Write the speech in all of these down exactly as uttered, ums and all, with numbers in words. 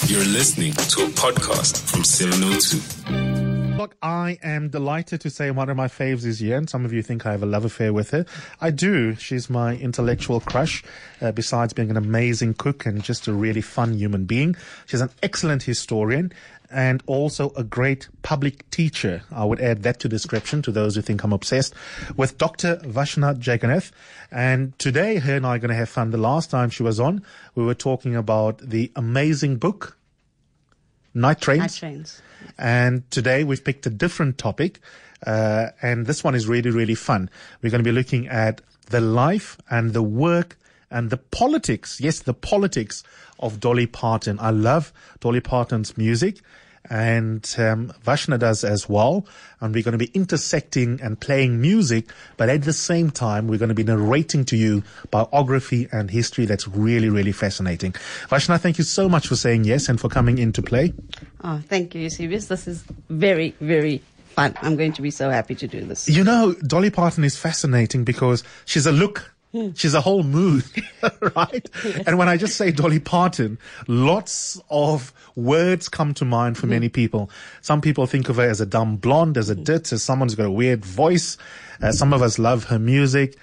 You're listening to a podcast from seven oh two. Look, I am delighted to say one of my faves is here, and some of you think I have a love affair with her. I do. She's my intellectual crush, uh, besides being an amazing cook and just a really fun human being. She's an excellent historian and also a great public teacher. I would add that to the description to those who think I'm obsessed with Doctor Vashna Jagannath. And today, her and I are going to have fun. The last time she was on, we were talking about the amazing book, Night Trains. Night Trains. And today we've picked a different topic, uh, and this one is really, really fun. We're going to be looking at the life and the work and the politics, yes, the politics of Dolly Parton. I love Dolly Parton's music, and um, Vashna does as well. And we're going to be intersecting and playing music, but at the same time, we're going to be narrating to you biography and history that's really, really fascinating. Vashna, thank you so much for saying yes and for coming in to play. Oh, thank you, Eusebius. This is very, very fun. I'm going to be so happy to do this. You know, Dolly Parton is fascinating because she's a look. She's a whole mood, right? Yes. And when I just say Dolly Parton, lots of words come to mind for mm. many people. Some people think of her as a dumb blonde, as a ditz, as someone who's got a weird voice. Uh, some of us love her music.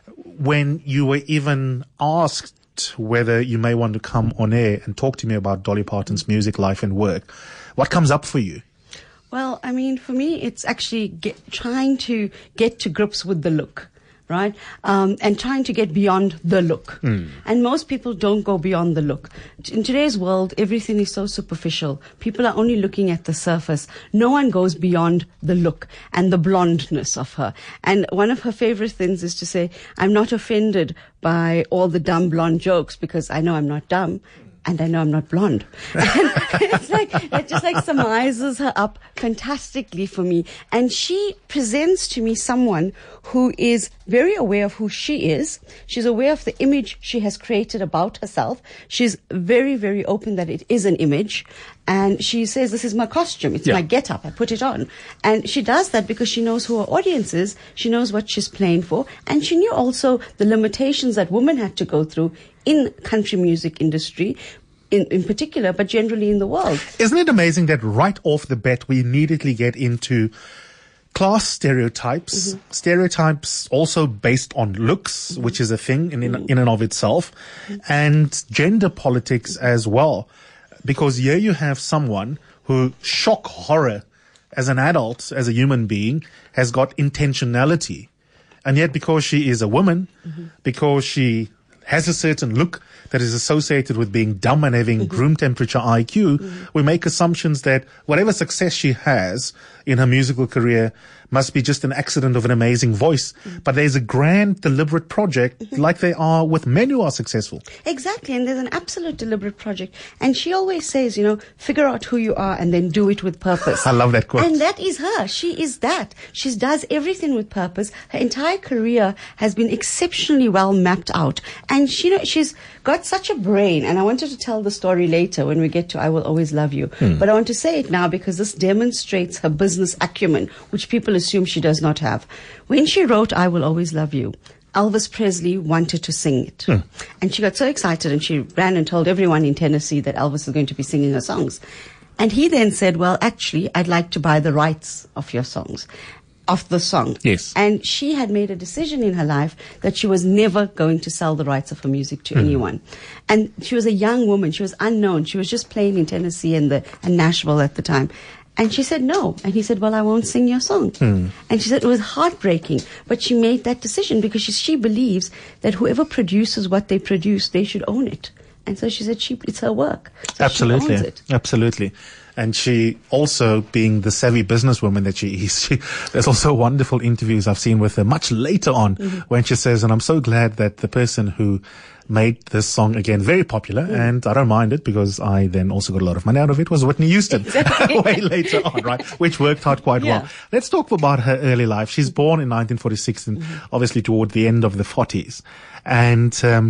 When you were even asked whether you may want to come on air and talk to me about Dolly Parton's music, life and work, what comes up for you? Well, I mean, for me, it's actually get, trying to get to grips with the look. Right? Um, and trying to get beyond the look. Mm. And most people don't go beyond the look. In today's world, everything is so superficial. People are only looking at the surface. No one goes beyond the look and the blondness of her. And one of her favorite things is to say, I'm not offended by all the dumb blonde jokes because I know I'm not dumb. And I know I'm not blonde. And it's like, it just like surmises her up fantastically for me. And she presents to me someone who is very aware of who she is. She's aware of the image she has created about herself. She's very, very open that it is an image. And she says, this is my costume. It's yeah. my get-up. I put it on. And she does that because she knows who her audience is. She knows what she's playing for. And she knew also the limitations that women had to go through in country music industry, in, in particular, but generally in the world. Isn't it amazing that right off the bat we immediately get into class stereotypes, mm-hmm. stereotypes also based on looks, mm-hmm. which is a thing in, in, mm-hmm. in and of itself, mm-hmm. and gender politics as well. Because here you have someone who, shock horror, as an adult, as a human being, has got intentionality. And yet because she is a woman, mm-hmm. because she has a certain look that is associated with being dumb and having mm-hmm. room temperature I Q, mm-hmm. we make assumptions that whatever success she has in her musical career must be just an accident of an amazing voice. Mm-hmm. But there's a grand, deliberate project mm-hmm. like they are with men who are successful. Exactly, and there's an absolute deliberate project. And she always says, you know, figure out who you are and then do it with purpose. I love that quote. And that is her. She is that. She does everything with purpose. Her entire career has been exceptionally well mapped out. And she, you know, she's got such a brain. And I wanted to tell the story later when we get to I Will Always Love You. Hmm. But I want to say it now because this demonstrates her business acumen, which people assume she does not have. When she wrote I Will Always Love You, Elvis Presley wanted to sing it. Hmm. And she got so excited and she ran and told everyone in Tennessee that Elvis is going to be singing her songs. And he then said, well, actually, I'd like to buy the rights of your songs, of the song. Yes. And she had made a decision in her life that she was never going to sell the rights of her music to hmm. anyone. And she was a young woman. She was unknown. She was just playing in Tennessee and, the, and Nashville at the time. And she said no. And he said, well, I won't sing your song. Hmm. And she said it was heartbreaking. But she made that decision because she, she believes that whoever produces what they produce, they should own it. And so she said she, it's her work. So Absolutely. She owns it. Absolutely. And she also, being the savvy businesswoman that she is, she, there's also wonderful interviews I've seen with her much later on mm-hmm. when she says, and I'm so glad that the person who made this song again very popular, mm. and I don't mind it because I then also got a lot of money out of it, was Whitney Houston. Exactly. Way later on, right? Which worked out quite yeah. well. Let's talk about her early life. She's born in nineteen forty-six and mm-hmm. obviously toward the end of the forties. And, um,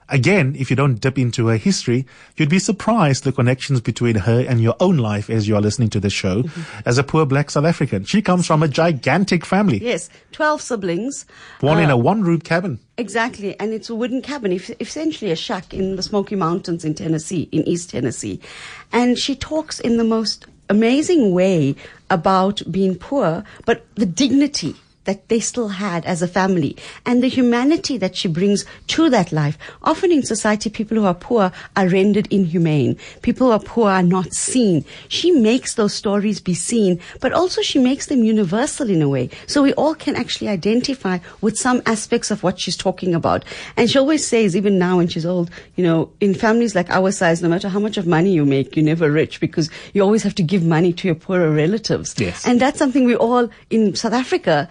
Again, if you don't dip into her history, you'd be surprised the connections between her and your own life as you are listening to the show mm-hmm. as a poor black South African. She comes from a gigantic family. Yes, twelve siblings. Born uh, in a one-room cabin. Exactly, and it's a wooden cabin, essentially a shack in the Smoky Mountains in Tennessee, in East Tennessee. And she talks in the most amazing way about being poor, but the dignity that they still had as a family and the humanity that she brings to that life. Often in society, people who are poor are rendered inhumane. People who are poor are not seen. She makes those stories be seen, but also she makes them universal in a way. So we all can actually identify with some aspects of what she's talking about. And she always says, even now when she's old, you know, in families like our size, no matter how much of money you make, you're never rich because you always have to give money to your poorer relatives. Yes. And that's something we all in South Africa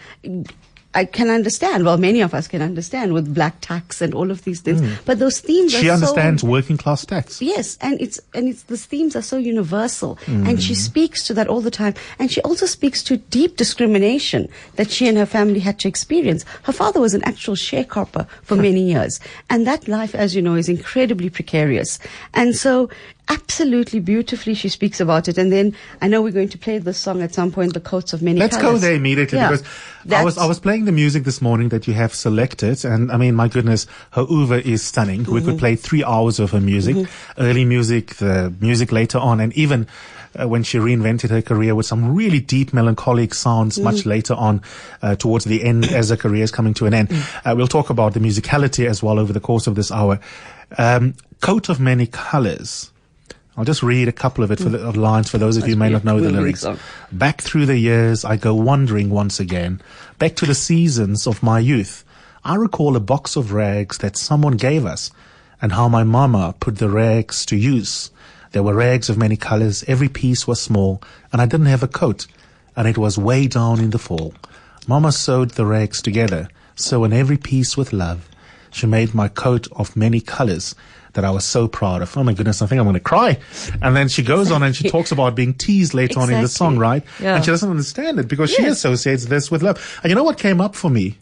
I can understand. Well, many of us can understand with black tax and all of these things. Mm. But those themes she are understands so, working class tax. Yes, and it's and it's the themes are so universal, mm. and she speaks to that all the time. And she also speaks to deep discrimination that she and her family had to experience. Her father was an actual sharecropper for many years, and that life, as you know, is incredibly precarious. And so, absolutely beautifully she speaks about it. And then I know we're going to play this song at some point, The Coats of Many Let's Colors. go there immediately yeah. because That's, I was I was playing the music this morning that you have selected, and I mean, my goodness, her oeuvre is stunning. Mm-hmm. We could play three hours of her music, mm-hmm. early music, the music later on, and even uh, when she reinvented her career with some really deep melancholic sounds mm-hmm. much later on uh, towards the end as her career is coming to an end. Mm-hmm. Uh, we'll talk about the musicality as well over the course of this hour. Um, Coat of Many Colors. I'll just read a couple of it for the of lines for those of you who may not know the lyrics. Back through the years, I go wandering once again, back to the seasons of my youth. I recall a box of rags that someone gave us, and how my mama put the rags to use. There were rags of many colors, every piece was small, and I didn't have a coat, and it was way down in the fall. Mama sewed the rags together, sewing every piece with love. She made my coat of many colors that I was so proud of. Oh my goodness, I think I'm going to cry. And then she goes exactly. on and she talks about being teased later exactly. on in the song, right? Yeah. And she doesn't understand it because yes. she associates this with love. And you know what came up for me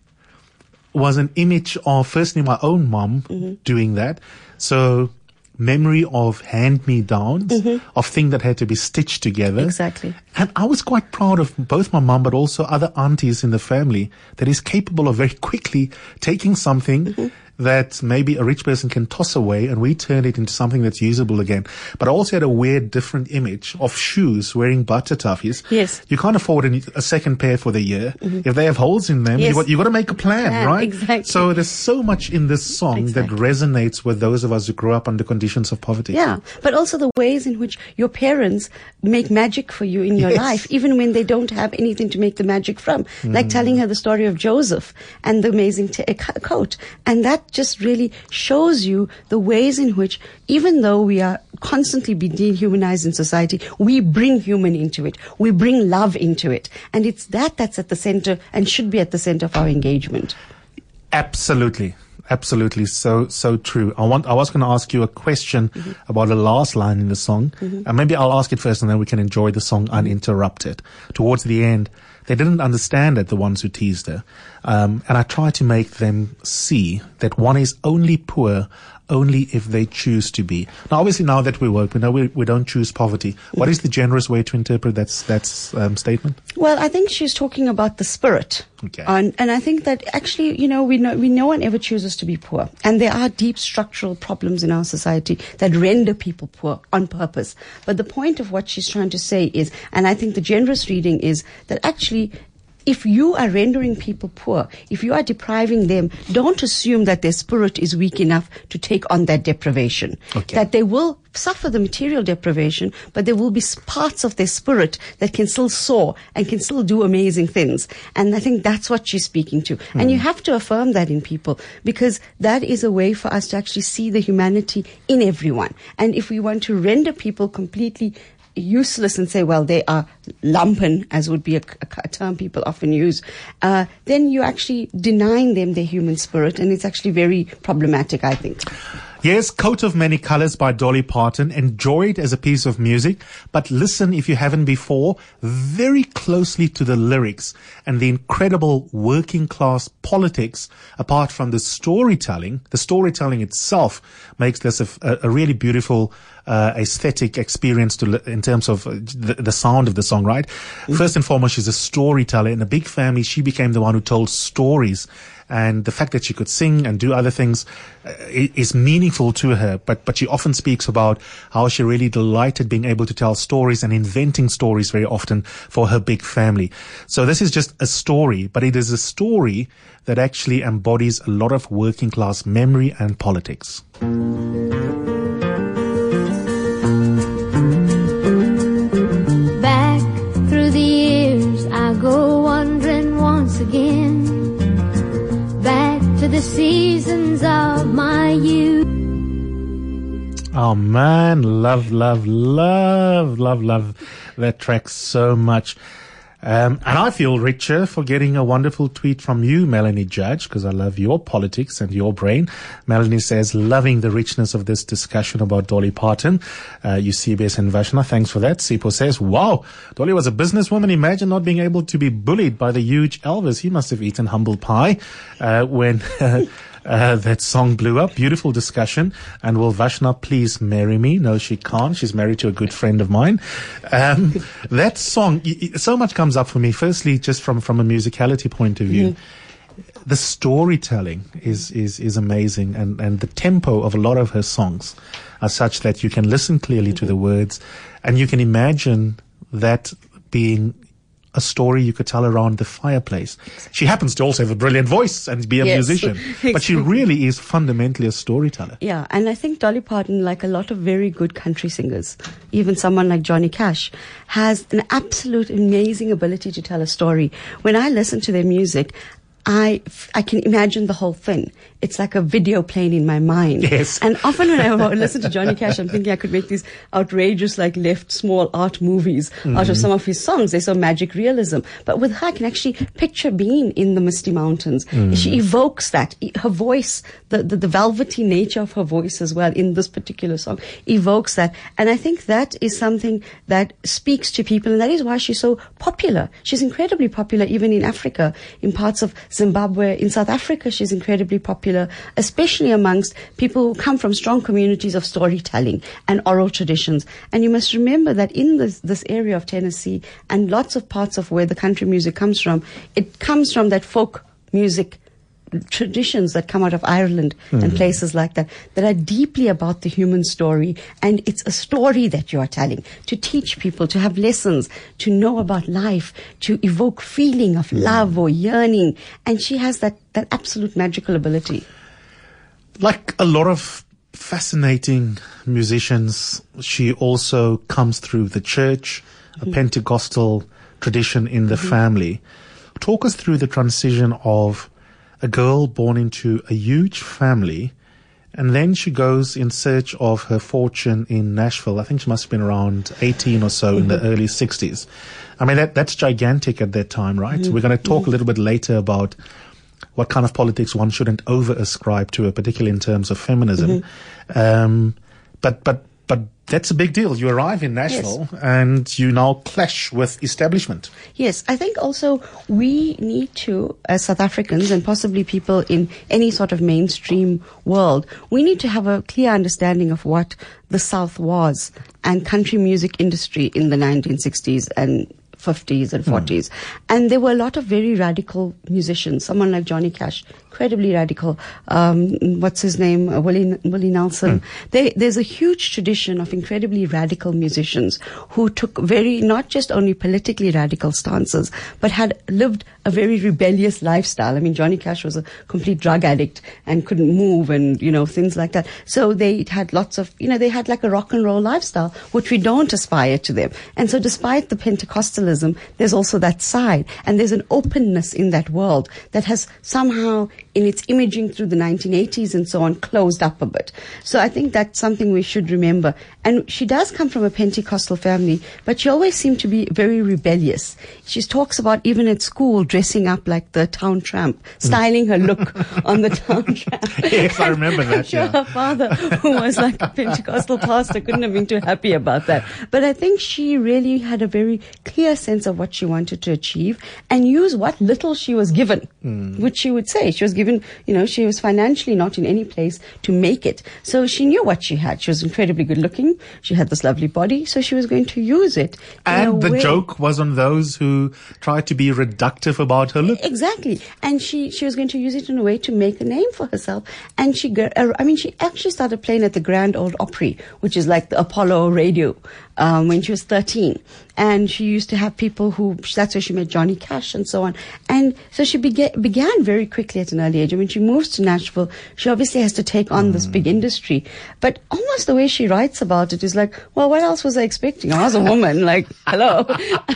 was an image of firstly my own mom mm-hmm. doing that. So memory of hand-me-downs, mm-hmm. of things that had to be stitched together. Exactly. And I was quite proud of both my mom but also other aunties in the family that is capable of very quickly taking something mm-hmm. that maybe a rich person can toss away and we turn it into something that's usable again. But I also had a weird different image of shoes wearing butter toffees. Yes. You can't afford a, a second pair for the year. Mm-hmm. If they have holes in them, yes. you've, got, you've got to make a plan, plan, right? Exactly. So there's so much in this song exactly. that resonates with those of us who grew up under conditions of poverty. Yeah, but also the ways in which your parents make magic for you in your yes. life, even when they don't have anything to make the magic from. Mm. Like telling her the story of Joseph and the amazing t- coat. And that just really shows you the ways in which, even though we are constantly being dehumanized in society, we bring human into it. We bring love into it. And it's that that's at the center and should be at the center of our engagement. Absolutely. Absolutely. So, so true. I want, I was going to ask you a question mm-hmm. about the last line in the song. Mm-hmm. And maybe I'll ask it first and then we can enjoy the song uninterrupted. Towards the end, they didn't understand it, the ones who teased her. Um, and I tried to make them see that one is only poor only if they choose to be. Now, obviously, now that we work, we know we, we don't choose poverty. What is the generous way to interpret that, that um, statement? Well, I think she's talking about the spirit. Okay. And, and I think that actually, you know, we know, we, no one ever chooses to be poor. And there are deep structural problems in our society that render people poor on purpose. But the point of what she's trying to say is, and I think the generous reading is that actually, if you are rendering people poor, if you are depriving them, don't assume that their spirit is weak enough to take on that deprivation. Okay. That they will suffer the material deprivation, but there will be parts of their spirit that can still soar and can still do amazing things. And I think that's what she's speaking to. Mm. And you have to affirm that in people, because that is a way for us to actually see the humanity in everyone. And if we want to render people completely useless and say, well, they are lumpen, as would be a, a, a term people often use, uh, then you're actually denying them their human spirit, and it's actually very problematic, I think. Yes, Coat of Many Colors by Dolly Parton. Enjoy it as a piece of music, but listen, if you haven't before, very closely to the lyrics and the incredible working class politics. Apart from the storytelling, the storytelling itself makes this a, a really beautiful uh, aesthetic experience to in terms of the, the sound of the song, right? Mm-hmm. First and foremost, she's a storyteller. In a big family, she became the one who told stories. And the fact that she could sing and do other things uh, is meaningful to her. But, but she often speaks about how she really delighted being able to tell stories and inventing stories very often for her big family. So this is just a story, but it is a story that actually embodies a lot of working class memory and politics. Back through the years, I go wandering once again. To the seasons of my youth. Oh man, love, love, love, love, love that track so much. Um, and I feel richer for getting a wonderful tweet from you, Melanie Judge, because I love your politics and your brain. Melanie says, loving the richness of this discussion about Dolly Parton. Uh, you C B S and Vashna, thanks for that. Sipo says, wow, Dolly was a businesswoman. Imagine not being able to be bullied by the huge Elvis. He must have eaten humble pie uh, when uh, uh, that song blew up. Beautiful discussion. And will Vashna please marry me? No, she can't. She's married to a good friend of mine. Um, that song, so much comes up for me. Firstly, just from, from a musicality point of view, mm-hmm. the storytelling is, is, is amazing. And, and the tempo of a lot of her songs are such that you can listen clearly mm-hmm. to the words and you can imagine that being a story you could tell around the fireplace. She happens to also have a brilliant voice and be a yes. musician, exactly. But she really is fundamentally a storyteller. Yeah, and I think Dolly Parton, like a lot of very good country singers, even someone like Johnny Cash, has an absolute amazing ability to tell a story. When I listen to their music, I, I can imagine the whole thing. It's like a video playing in my mind. Yes. And often when I listen to Johnny Cash, I'm thinking I could make these outrageous, like, left small art movies mm-hmm. out of some of his songs. They're so magic realism. But with her, I can actually picture being in the Misty Mountains. Mm-hmm. She evokes that. Her voice, the, the, the velvety nature of her voice as well in this particular song, evokes that. And I think that is something that speaks to people, and that is why she's so popular. She's incredibly popular even in Africa, in parts of Zimbabwe, in South Africa. She's incredibly popular, especially amongst people who come from strong communities of storytelling and oral traditions. And you must remember that in this, this area of Tennessee and lots of parts of where the country music comes from, it comes from that folk music traditions that come out of Ireland mm-hmm. and places like that, that are deeply about the human story. And it's a story that you are telling to teach people, to have lessons, to know about life, to evoke feeling of mm-hmm. love or yearning. And she has that, that absolute magical ability. Like a lot of fascinating musicians, she also comes through the church, mm-hmm. a Pentecostal tradition in the mm-hmm. family. Talk us through the transition of a girl born into a huge family, and then she goes in search of her fortune in Nashville. I think she must have been around eighteen or so mm-hmm. in the early sixties. I mean, that that's gigantic at that time, right? Mm-hmm. We're going to talk mm-hmm. a little bit later about what kind of politics one shouldn't over-ascribe to, particularly in terms of feminism. Mm-hmm. Um, but, but, but that's a big deal. You arrive in Nashville yes. and you now clash with establishment. Yes, I think also we need to, as South Africans and possibly people in any sort of mainstream world, we need to have a clear understanding of what the South was and country music industry in the nineteen sixties and fifties and forties. Mm. And there were a lot of very radical musicians, someone like Johnny Cash, incredibly radical. Um, what's his name? Uh, Willie, Willie Nelson. Mm. They, there's a huge tradition of incredibly radical musicians who took very, not just only politically radical stances, but had lived a very rebellious lifestyle. I mean, Johnny Cash was a complete drug addict and couldn't move and, you know, things like that. So they had lots of, you know, they had like a rock and roll lifestyle, which we don't aspire to them. And so despite the Pentecostalism, there's also that side. And there's an openness in that world that has somehow, in its imaging through the nineteen eighties and so on, closed up a bit. So I think that's something we should remember. And she does come from a Pentecostal family, but she always seemed to be very rebellious. She talks about even at school dressing up like the town tramp, styling her look on the town tramp. Yes, I remember that. I'm sure yeah. her father, who was like a Pentecostal pastor, couldn't have been too happy about that. But I think she really had a very clear sense of what she wanted to achieve and use what little she was given, mm. which she would say. She was given, you know, she was financially not in any place to make it. So she knew what she had. She was incredibly good looking. She had this lovely body, so she was going to use it. And the way. joke was on those who tried to be reductive about her look. Exactly. And she, she was going to use it in a way to make a name for herself. And she, I mean, she actually started playing at the Grand Ole Opry, which is like the Apollo radio, um, when she was thirteen. And she used to have people who, that's where she met Johnny Cash and so on. And so she began, began very quickly at an early age. And when she moves to Nashville, she obviously has to take on mm. this big industry. But almost the way she writes about it is like, well, what else was I expecting? I was a woman, like, hello.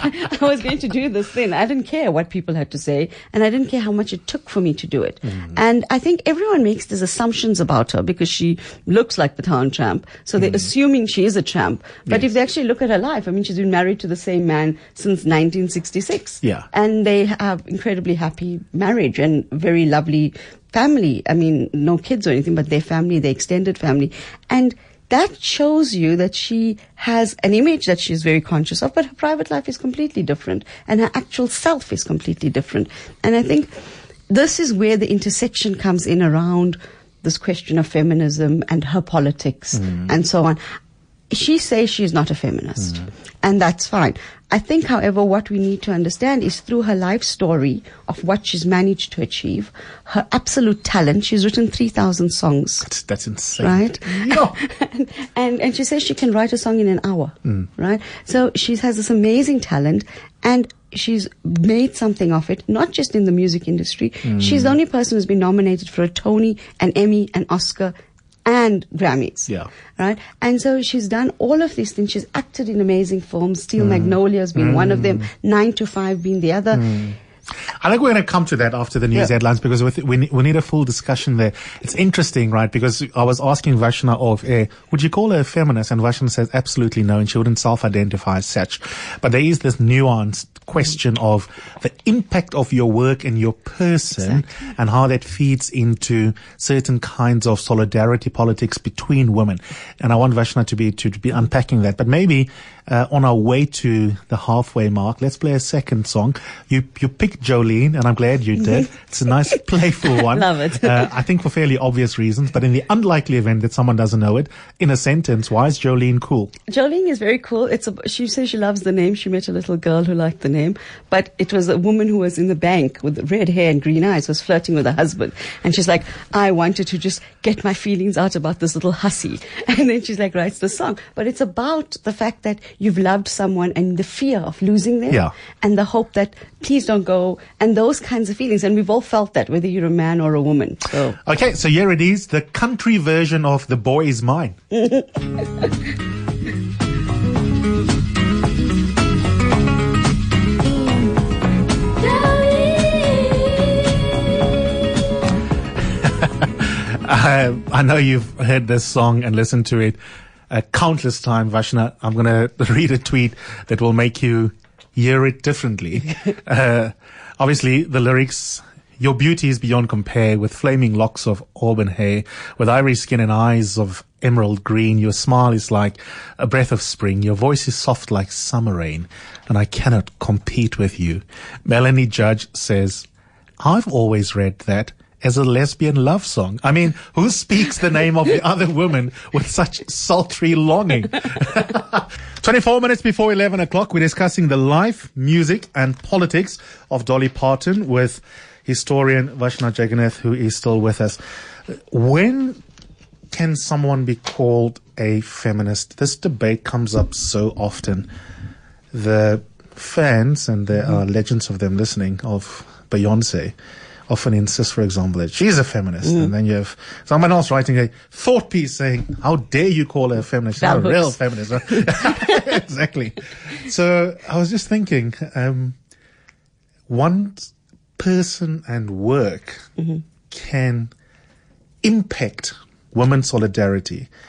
I was going to do this thing. I didn't care what people had to say. And I didn't care how much it took for me to do it. Mm. And I think everyone makes these assumptions about her because she looks like the town tramp. So they're mm. assuming she is a tramp. But yes. if they actually look at her life, I mean, she's been married to the same man since nineteen sixty-six. Yeah. And they have incredibly happy marriage and very lovely family. I mean, no kids or anything, but their family, their extended family. And that shows you that she has an image that she's very conscious of, but her private life is completely different and her actual self is completely different. And I think this is where the intersection comes in around this question of feminism and her politics mm. and so on. She says she's not a feminist, mm. and that's fine. I think, however, what we need to understand is through her life story of what she's managed to achieve, her absolute talent. She's written three thousand songs. That's, that's insane. Right? No. and, and, and she says she can write a song in an hour. Mm. Right? So she has this amazing talent, and she's made something of it, not just in the music industry. Mm. She's the only person who's been nominated for a Tony, an Emmy, an Oscar, and Grammys. Yeah. Right? And so she's done all of these things. She's acted in amazing films. Steel mm. Magnolias being mm. one of them, Nine to Five being the other. Mm. I think we're going to come to that after the news yeah. headlines because we, we, we need a full discussion there. It's interesting, right? Because I was asking Vashna off air, would you call her a feminist? And Vashna says absolutely no, and she wouldn't self-identify as such. But there is this nuanced question of the impact of your work and your person exactly. and how that feeds into certain kinds of solidarity politics between women. And I want Vashna to be, to, to be unpacking that. But maybe uh, on our way to the halfway mark, let's play a second song. You, you picked Jolene, and I'm glad you did. It's a nice, playful one. Love it. uh, I think for fairly obvious reasons, but in the unlikely event that someone doesn't know it, in a sentence, why is Jolene cool? Jolene is very cool. It's a, she says she loves the name. She met a little girl who liked the name, but it was a woman who was in the bank with red hair and green eyes, was flirting with her husband. And she's like, I wanted to just get my feelings out about this little hussy. And then she's like, writes the song. But it's about the fact that you've loved someone and the fear of losing them. Yeah. And the hope that please don't go, and those kinds of feelings. And we've all felt that, whether you're a man or a woman. So. Okay, so here it is, the country version of The Boy Is Mine. I, I know you've heard this song and listened to it a countless times, Vashna. I'm going to read a tweet that will make you hear it differently. uh, obviously, the lyrics, your beauty is beyond compare with flaming locks of auburn hair, with ivory skin and eyes of emerald green. Your smile is like a breath of spring. Your voice is soft like summer rain, and I cannot compete with you. Melanie Judge says, I've always read that as a lesbian love song. I mean, who speaks the name of the other woman with such sultry longing? twenty-four minutes before eleven o'clock, we're discussing the life, music, and politics of Dolly Parton with historian Vashna Jagannath, who is still with us. When can someone be called a feminist? This debate comes up so often. The fans, and there are legends of them listening, of Beyonce, often insist, for example, that she's a feminist. Mm. And then you have someone else writing a thought piece saying, how dare you call her a feminist? She's not a real feminist. Exactly. So I was just thinking, um, one person and work mm-hmm. can impact women's solidarity.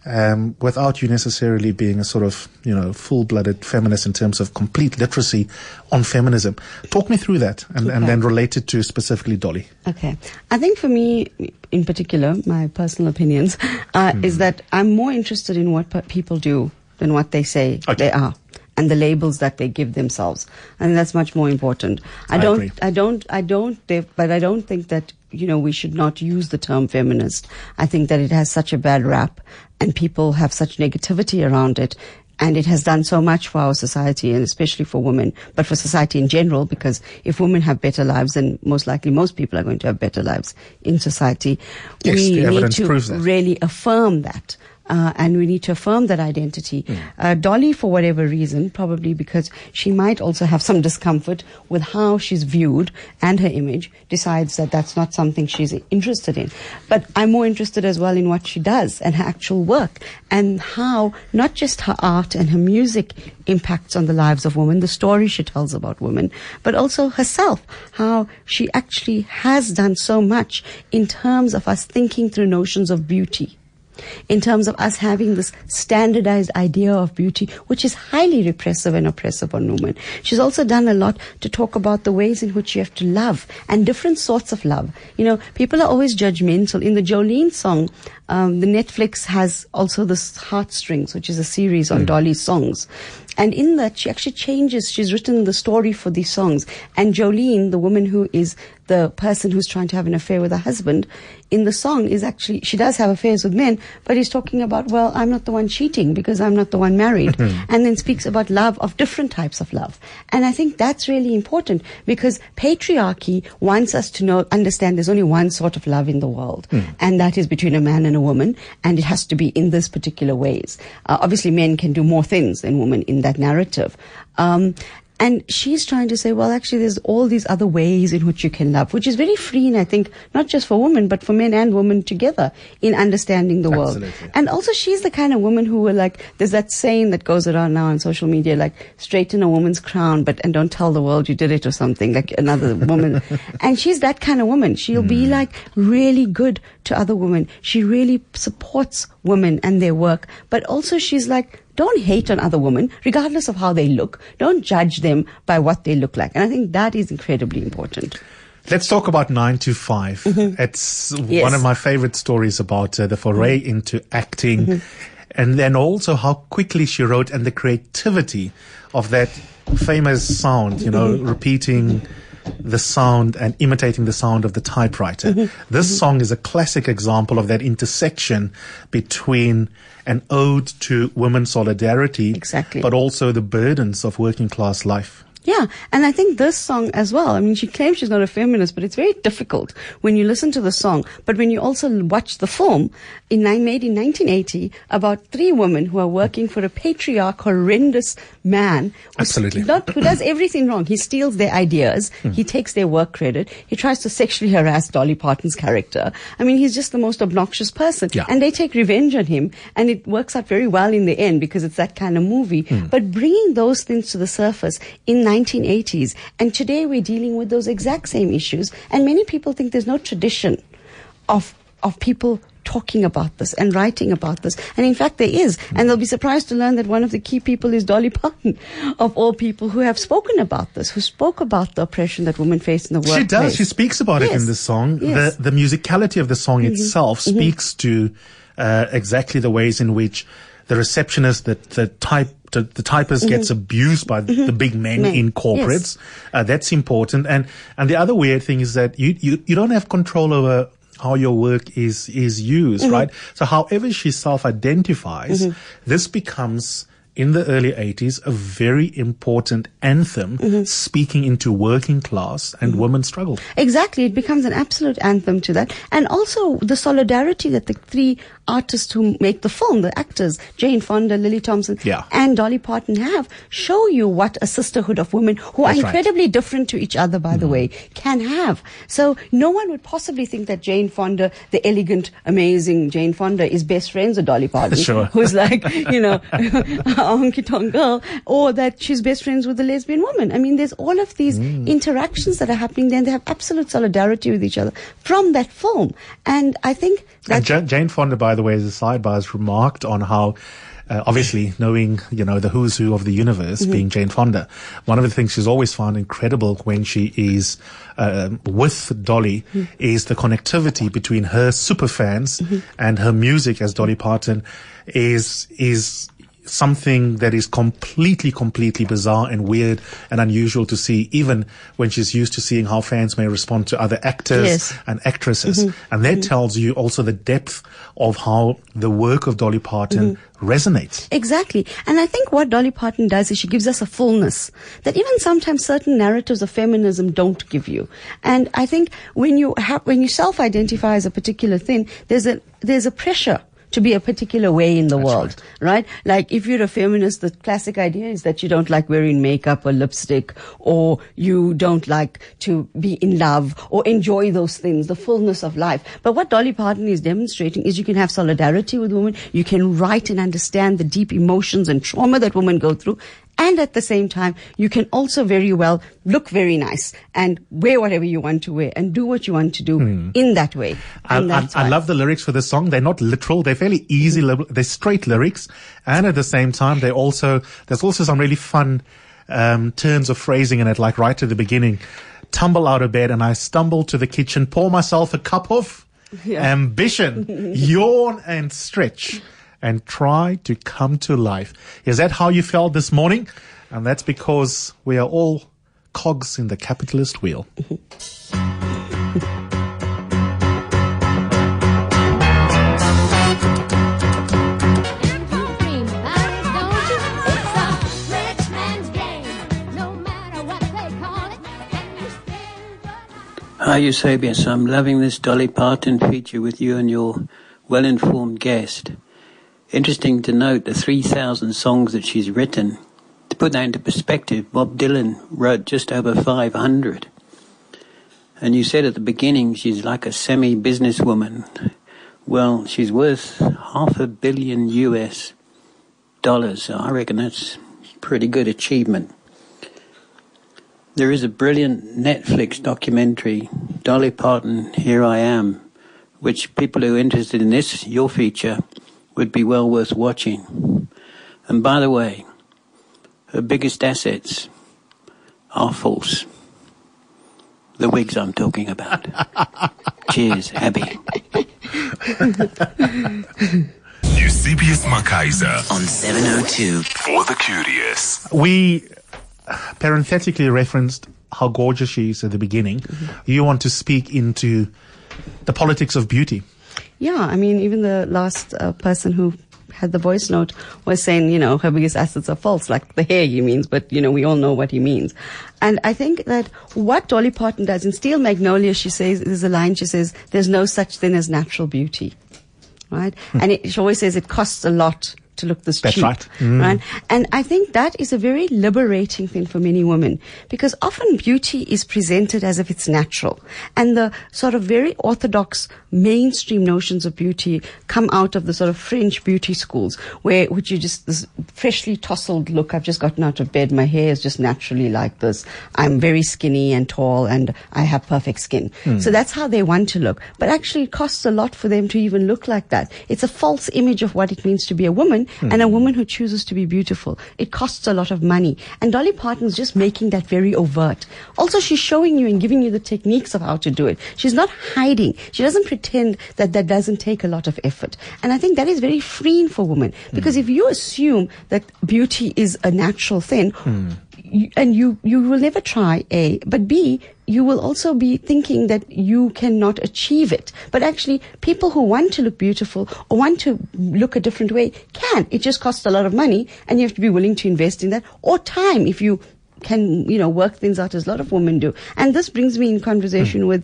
um, without you necessarily being a sort of, you know, full-blooded feminist in terms of complete literacy on feminism. Talk me through that and, Okay. and then relate it to specifically Dolly. Okay. I think for me, in particular, my personal opinions, uh, Mm-hmm. is that I'm more interested in what pe- people do than what they say Okay. they are, and the labels that they give themselves. I think that's much more important. I, I don't, agree. I don't, I don't, they- but I don't think that, you know, we should not use the term feminist. I think that it has such a bad rap and people have such negativity around it. And it has done so much for our society, and especially for women, but for society in general, because if women have better lives, then most likely most people are going to have better lives in society. Yes, we the need evidence to proves that. really affirm that. Uh, and we need to affirm that identity. Mm. Uh, Dolly, for whatever reason, probably because she might also have some discomfort with how she's viewed and her image, decides that that's not something she's interested in. But I'm more interested as well in what she does and her actual work, and how not just her art and her music impacts on the lives of women, the story she tells about women, but also herself, how she actually has done so much in terms of us thinking through notions of beauty, in terms of us having this standardized idea of beauty, which is highly repressive and oppressive on women. She's also done a lot to talk about the ways in which you have to love and different sorts of love. You know, people are always judgmental. In the Jolene song, um, the Netflix has also this Heartstrings, which is a series on Dolly's songs. And in that, she actually changes, she's written the story for these songs. And Jolene, the woman who is the person who's trying to have an affair with her husband, in the song is actually, she does have affairs with men, but he's talking about, well, I'm not the one cheating because I'm not the one married. And then speaks about love, of different types of love. And I think that's really important, because patriarchy wants us to know, understand there's only one sort of love in the world. And that is between a man and a woman. And it has to be in this particular ways. Uh, obviously, men can do more things than women in that narrative. Um, And she's trying to say, well, actually, there's all these other ways in which you can love, which is very freeing, I think, not just for women, but for men and women together in understanding the world. Absolutely. And also, she's the kind of woman who will, like, there's that saying that goes around now on social media, like, straighten a woman's crown, but, and don't tell the world you did it or something, like another woman. And she's that kind of woman. She'll be, like, really good to other women. She really supports women and their work. But also, she's like, don't hate on other women, regardless of how they look. Don't judge them by what they look like. And I think that is incredibly important. Let's talk about nine to five. It's Yes. one of my favorite stories about uh, the foray into acting, and then also how quickly she wrote, and the creativity of that famous sound, you know, repeating the sound and imitating the sound of the typewriter. This song is a classic example of that intersection between an ode to women's solidarity, Exactly. but also the burdens of working class life. Yeah, and I think this song as well, I mean, she claims she's not a feminist, but it's very difficult when you listen to the song. But when you also watch the film, in nine, made in nineteen eighty, about three women who are working for a patriarch, horrendous man. who's Absolutely. Not, who does everything wrong. He steals their ideas. He takes their work credit. He tries to sexually harass Dolly Parton's character. I mean, he's just the most obnoxious person. Yeah. And they take revenge on him, and it works out very well in the end because it's that kind of movie. But bringing those things to the surface in nineteen eighties, and today we're dealing with those exact same issues, and many people think there's no tradition of of people talking about this and writing about this. And in fact, there is. And they'll be surprised to learn that one of the key people is Dolly Parton, of all people, who have spoken about this, who spoke about the oppression that women face in the workplace. She does. She speaks about it Yes. in the song. Yes. The the musicality of the song itself speaks to uh, exactly the ways in which the receptionist, the, the type, the, the typist gets abused by the big men, Men. in corporates. Uh, that's important. And and the other weird thing is that you you, you don't have control over how your work is is used, right? So however she self-identifies, this becomes, in the early eighties, a very important anthem speaking into working class and women's struggle. Exactly. It becomes an absolute anthem to that. And also the solidarity that the three artists who make the film, the actors, Jane Fonda, Lily Thompson, Yeah. and Dolly Parton have, show you what a sisterhood of women, who That's are right. incredibly different to each other, by the way, can have. So no one would possibly think that Jane Fonda, the elegant, amazing Jane Fonda, is best friends with Dolly Parton. Sure. Who's like, you know, honky-tonk girl, or that she's best friends with a lesbian woman. I mean, there's all of these mm. interactions that are happening there, and they have absolute solidarity with each other from that film. And I think that... And Jane Fonda, by the way, as a sidebar, has remarked on how Uh, obviously, knowing, you know, the who's who of the universe, mm-hmm. being Jane Fonda, one of the things she's always found incredible when she is uh, with Dolly mm-hmm. is the connectivity between her superfans mm-hmm. and her music as Dolly Parton is is something that is completely, completely bizarre and weird and unusual to see, even when she's used to seeing how fans may respond to other actors yes. and actresses. Mm-hmm. And that mm-hmm. tells you also the depth of how the work of Dolly Parton mm-hmm. resonates. Exactly. And I think what Dolly Parton does is she gives us a fullness that even sometimes certain narratives of feminism don't give you. And I think when you have, when you self-identify as a particular thing, there's a, there's a pressure to be a particular way in the That's world, right. right? Like if you're a feminist, the classic idea is that you don't like wearing makeup or lipstick, or you don't like to be in love or enjoy those things, the fullness of life. But what Dolly Parton is demonstrating is you can have solidarity with women, you can write and understand the deep emotions and trauma that women go through, and at the same time, you can also very well look very nice and wear whatever you want to wear and do what you want to do mm. in that way. I, I, I love the lyrics for this song. They're not literal. They're fairly easy. Mm. They're straight lyrics. And at the same time, they also, there's also some really fun, um, turns of phrasing in it, like right at the beginning. Tumble out of bed and I stumble to the kitchen, pour myself a cup of yeah. ambition, yawn and stretch, and try to come to life. Is that how you felt this morning? And that's because we are all cogs in the capitalist wheel. Hi, Eusebius. I'm loving this Dolly Parton feature with you and your well-informed guest. Interesting to note the three thousand songs that she's written. To put that into perspective, Bob Dylan wrote just over five hundred. And you said at the beginning she's like a semi-businesswoman. Well, she's worth half a billion U S dollars, so I reckon that's a pretty good achievement. There is a brilliant Netflix documentary, Dolly Parton, Here I Am, which people who are interested in this, your feature, would be well worth watching. And by the way, her biggest assets are false. The wigs I'm talking about. Cheers, Abby. Eusebius Makaiser on seven oh two. For the curious. We parenthetically referenced how gorgeous she is at the beginning. Mm-hmm. You want to speak into the politics of beauty. Yeah, I mean, even the last uh, person who had the voice note was saying, you know, her biggest assets are false, like the hair he means, but, you know, we all know what he means. And I think that what Dolly Parton does in Steel Magnolia, she says, there's a line, she says, there's no such thing as natural beauty, right? Hmm. And it, she always says it costs a lot to look this That's cheap. Right. Mm. right? And I think that is a very liberating thing for many women, because often beauty is presented as if it's natural. And the sort of very orthodox mainstream notions of beauty come out of the sort of French beauty schools, where which you just, this freshly tousled look, I've just gotten out of bed, my hair is just naturally like this, I'm very skinny and tall and I have perfect skin. Mm. So that's how they want to look. But actually it costs a lot for them to even look like that. It's a false image of what it means to be a woman. Mm. And a woman who chooses to be beautiful. It costs a lot of money. And Dolly Parton's just making that very overt. Also, she's showing you and giving you the techniques of how to do it. She's not hiding. She doesn't pretend that that doesn't take a lot of effort. And I think that is very freeing for women. Because mm. if you assume that beauty is a natural thing, mm. you, and you, you will never try, A, but B, you will also be thinking that you cannot achieve it. But actually, people who want to look beautiful or want to look a different way can. It just costs a lot of money, and you have to be willing to invest in that, or time, if you can, you know, work things out, as a lot of women do. And this brings me in conversation mm. with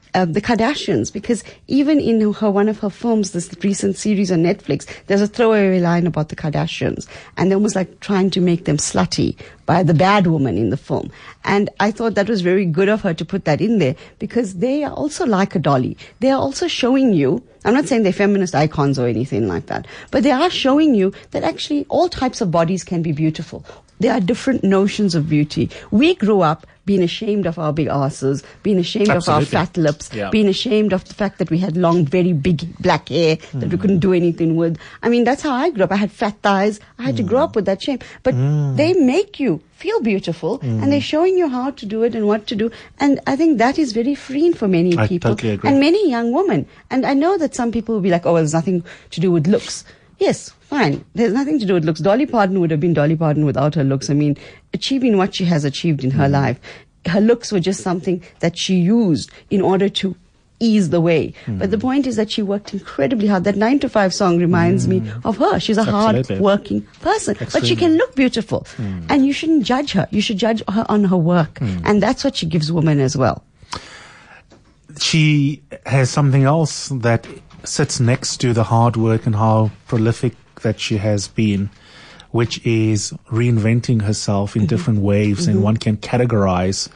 uh, the Kardashians, because even in her one of her films, this recent series on Netflix, there's a throwaway line about the Kardashians, and they're almost like trying to make them slutty by the bad woman in the film. And I thought that was very good of her to put that in there, because they are also like a Dolly. They are also showing you, I'm not saying they're feminist icons or anything like that, but they are showing you that actually all types of bodies can be beautiful. There are different notions of beauty. We grew up being ashamed of our big asses, being ashamed Absolutely. of our fat lips, Yeah. being ashamed of the fact that we had long, very big black hair that Mm. we couldn't do anything with. I mean, that's how I grew up. I had fat thighs. I had mm. to grow up with that shame. But mm. they make you feel beautiful, mm. and they're showing you how to do it and what to do. And I think that is very freeing for many I people totally agree. and many young women. And I know that some people will be like, oh, well, there's nothing to do with looks. Yes, fine. There's nothing to do with looks. Dolly Parton would have been Dolly Parton without her looks. I mean, achieving what she has achieved in her Mm. life, her looks were just something that she used in order to ease the way. Mm. But the point is that she worked incredibly hard. That nine to five song reminds mm. me of her. She's a Absolutely. hard working person, Extremely. but she can look beautiful. Mm. And you shouldn't judge her. You should judge her on her work. Mm. And that's what she gives women as well. She has something else that sits next to the hard work and how prolific that she has been, which is reinventing herself in mm-hmm. different waves, mm-hmm. and one can categorize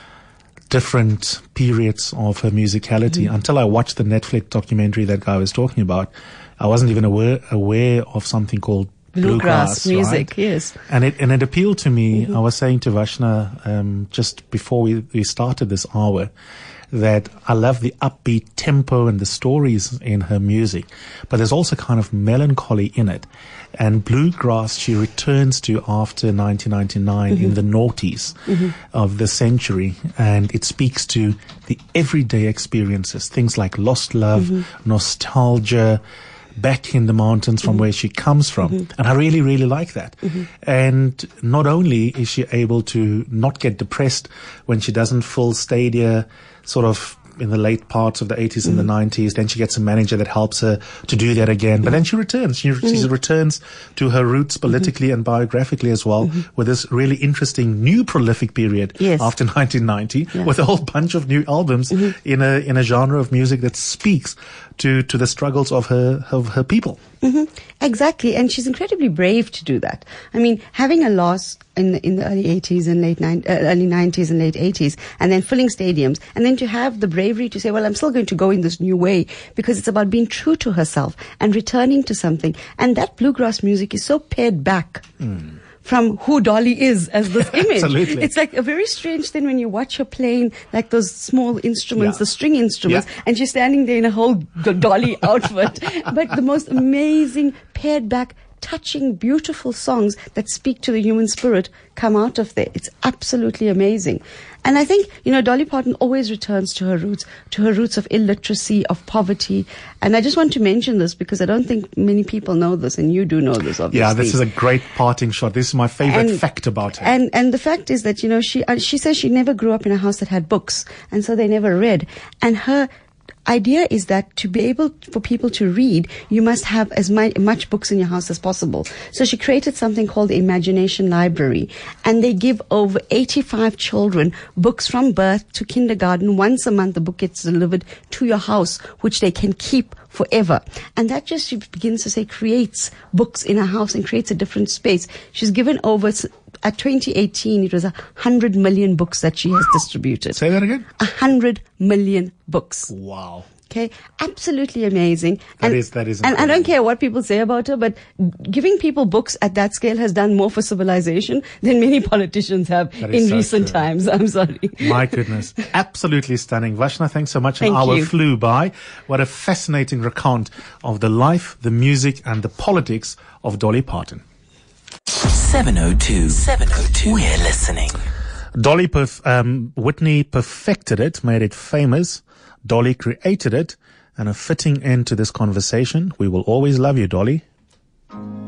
different periods of her musicality. Mm-hmm. Until I watched the Netflix documentary that guy was talking about, I wasn't even aware aware of something called bluegrass, bluegrass music. Right? Yes, and it and it appealed to me. Mm-hmm. I was saying to Vashna um, just before we, we started this hour that I love the upbeat tempo and the stories in her music, but there's also kind of melancholy in it. And bluegrass she returns to after nineteen ninety-nine mm-hmm. in the noughties mm-hmm. of the century, and it speaks to the everyday experiences, things like lost love, mm-hmm. nostalgia, back in the mountains from mm-hmm. where she comes from. Mm-hmm. And I really, really like that. Mm-hmm. And not only is she able to not get depressed when she doesn't fill stadia sort of in the late parts of the eighties mm-hmm. and the nineties, then she gets a manager that helps her to do that again. But then she returns. She, mm-hmm. she returns to her roots politically mm-hmm. and biographically as well, mm-hmm. with this really interesting new prolific period yes. after nineteen ninety, yeah. with a whole bunch of new albums mm-hmm. in a in a genre of music that speaks to to the struggles of her of her people. Mm-hmm. Exactly, and she's incredibly brave to do that. I mean, having a loss in the, in the early eighties and late nine, uh, early nineties and late eighties, and then filling stadiums, and then to have the bravery to say, well, I'm still going to go in this new way, because it's about being true to herself and returning to something. And that bluegrass music is so pared back. Mm. From who Dolly is as this image. Absolutely. It's like a very strange thing when you watch her playing like those small instruments, yeah. the string instruments, yeah. and she's standing there in a whole d- Dolly outfit. But the most amazing, pared back, touching, beautiful songs that speak to the human spirit come out of there. It's absolutely amazing. And I think, you know, Dolly Parton always returns to her roots, to her roots of illiteracy, of poverty. And I just want to mention this because I don't think many people know this, and you do know this, obviously. Yeah, this is a great parting shot. This is my favorite and, fact about her. And and the fact is that, you know, she uh, she says she never grew up in a house that had books, and so they never read. And her idea is that to be able for people to read, you must have as my, much books in your house as possible. So she created something called the Imagination Library, and they give over eighty-five children books from birth to kindergarten. Once a month, the book gets delivered to your house, which they can keep forever. And that just, she begins to say, creates books in her house and creates a different space. She's given over, at twenty eighteen, it was a hundred million books that she has distributed. Say that again? A hundred million books. Wow. Okay, absolutely amazing. That and, is, that is And incredible. I don't care what people say about her, but giving people books at that scale has done more for civilization than many politicians have in so recent true. times. I'm sorry. My goodness. Absolutely stunning. Vashna, thanks so much. An Thank hour you. flew by. What a fascinating recount of the life, the music, and the politics of Dolly Parton. seven oh two. seven oh two. We're listening. Dolly, perf- um, Whitney perfected it, made it famous. Dolly created it, and a fitting end to this conversation. We will always love you, Dolly.